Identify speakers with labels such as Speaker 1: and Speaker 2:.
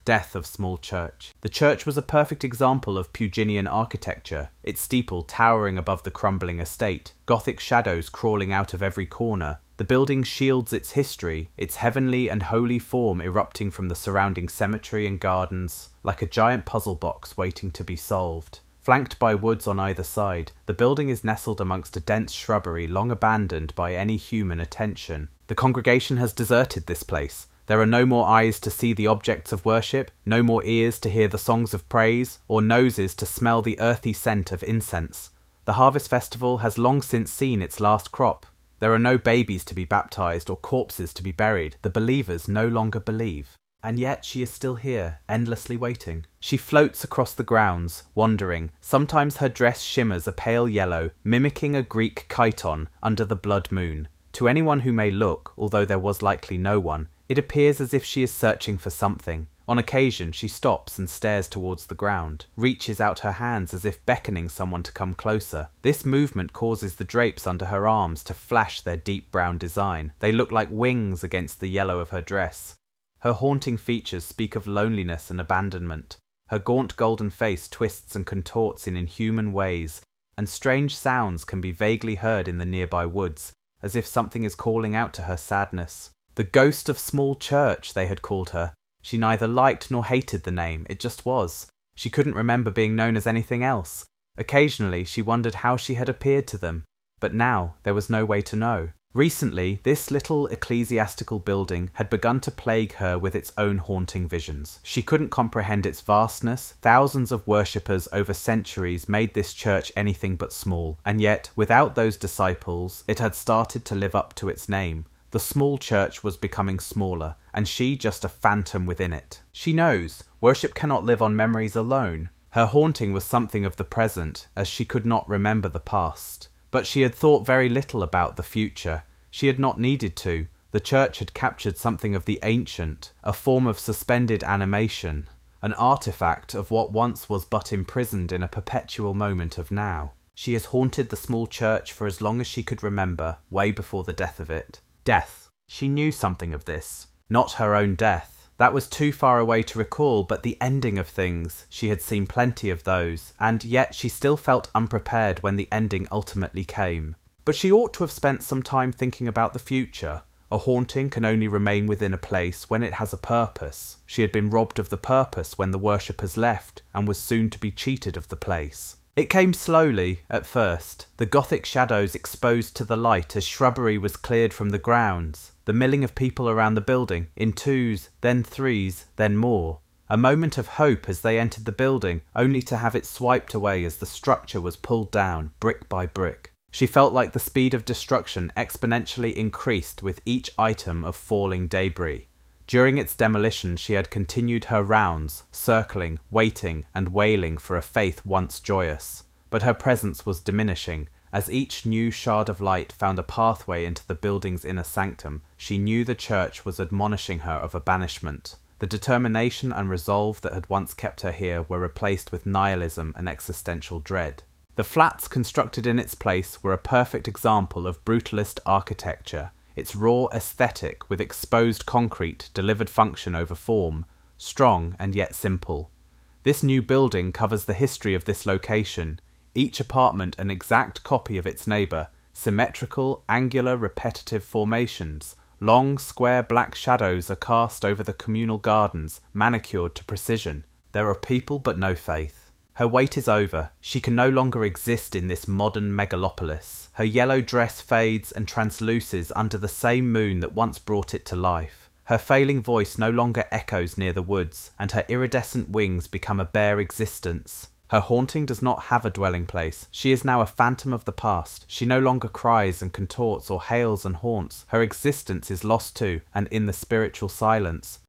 Speaker 1: Death of Small Church. The church was a perfect example of Puginian architecture, its steeple towering above the crumbling estate, Gothic shadows crawling out of every corner. The building shields its history, its heavenly and holy form erupting from the surrounding cemetery and gardens, like a giant puzzle box waiting to be solved. Flanked by woods on either side, the building is nestled amongst a dense shrubbery long abandoned by any human attention. The congregation has deserted this place. There are no more eyes to see the objects of worship, no more ears to hear the songs of praise, or noses to smell the earthy scent of incense. The harvest festival has long since seen its last crop. There are no babies to be baptized or corpses to be buried. The believers no longer believe. And yet she is still here, endlessly waiting. She floats across the grounds, wandering. Sometimes her dress shimmers a pale yellow, mimicking a Greek chiton under the blood moon. To anyone who may look, although there was likely no one, it appears as if she is searching for something. On occasion she stops and stares towards the ground, reaches out her hands as if beckoning someone to come closer. This movement causes the drapes under her arms to flash their deep brown design. They look like wings against the yellow of her dress. Her haunting features speak of loneliness and abandonment. Her gaunt golden face twists and contorts in inhuman ways, and strange sounds can be vaguely heard in the nearby woods, as if something is calling out to her sadness. The Ghost of Small Church, they had called her. She neither liked nor hated the name, it just was. She couldn't remember being known as anything else. Occasionally she wondered how she had appeared to them, but now there was no way to know. Recently, this little ecclesiastical building had begun to plague her with its own haunting visions. She couldn't comprehend its vastness. Thousands of worshippers over centuries made this church anything but small, and yet, without those disciples, it had started to live up to its name. The small church was becoming smaller, and she just a phantom within it. She knows, worship cannot live on memories alone. Her haunting was something of the present, as she could not remember the past. But she had thought very little about the future. She had not needed to. The church had captured something of the ancient, a form of suspended animation, an artifact of what once was but imprisoned in a perpetual moment of now. She has haunted the small church for as long as she could remember, way before the death of it. Death. She knew something of this. Not her own death. That was too far away to recall, but the ending of things. She had seen plenty of those, and yet she still felt unprepared when the ending ultimately came. But she ought to have spent some time thinking about the future. A haunting can only remain within a place when it has a purpose. She had been robbed of the purpose when the worshippers left, and was soon to be cheated of the place. It came slowly, at first, the Gothic shadows exposed to the light as shrubbery was cleared from the grounds, the milling of people around the building, in twos, then threes, then more. A moment of hope as they entered the building, only to have it swiped away as the structure was pulled down, brick by brick. She felt like the speed of destruction exponentially increased with each item of falling debris. During its demolition she had continued her rounds, circling, waiting, and wailing for a faith once joyous. But her presence was diminishing. As each new shard of light found a pathway into the building's inner sanctum, she knew the church was admonishing her of a banishment. The determination and resolve that had once kept her here were replaced with nihilism and existential dread. The flats constructed in its place were a perfect example of brutalist architecture. Its raw aesthetic with exposed concrete delivered function over form, strong and yet simple. This new building covers the history of this location, each apartment an exact copy of its neighbour, symmetrical, angular, repetitive formations. Long, square black shadows are cast over the communal gardens, manicured to precision. There are people but no faith. Her wait is over. She can no longer exist in this modern megalopolis. Her yellow dress fades and transluces under the same moon that once brought it to life. Her failing voice no longer echoes near the woods, and her iridescent wings become a bare existence. Her haunting does not have a dwelling place. She is now a phantom of the past. She no longer cries and contorts or hails and haunts. Her existence is lost to, and in the spiritual silence,